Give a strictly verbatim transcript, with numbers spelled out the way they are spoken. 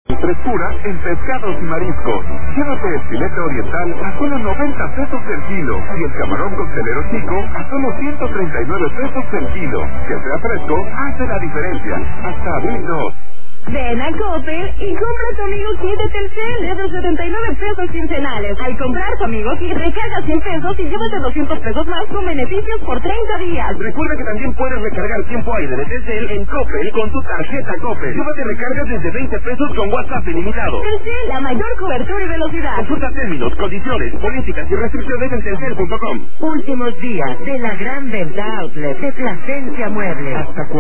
Frescura en pescados y mariscos. Llévate el filete oriental a solo noventa pesos el kilo y el camarón costelero chico a solo ciento treinta y nueve pesos el kilo. Que sea fresco hace la diferencia. Hasta abril dos. Ven a Coppel y compra tu amigo kit de Telcel desde setenta y nueve pesos quincenales. Al comprar tu amigo kit, recarga cien pesos y llévate doscientos pesos más con beneficios por treinta días. Recuerda que también puedes recargar tiempo aire de Telcel en Coppel con tu tarjeta Coppel. Llévate recargas desde veinte pesos con WhatsApp ilimitado. Telcel, la mayor cobertura y velocidad. Consulta términos, condiciones, políticas y restricciones en telcel punto com. Últimos días de la gran venta outlet de Plasencia Muebles. Hasta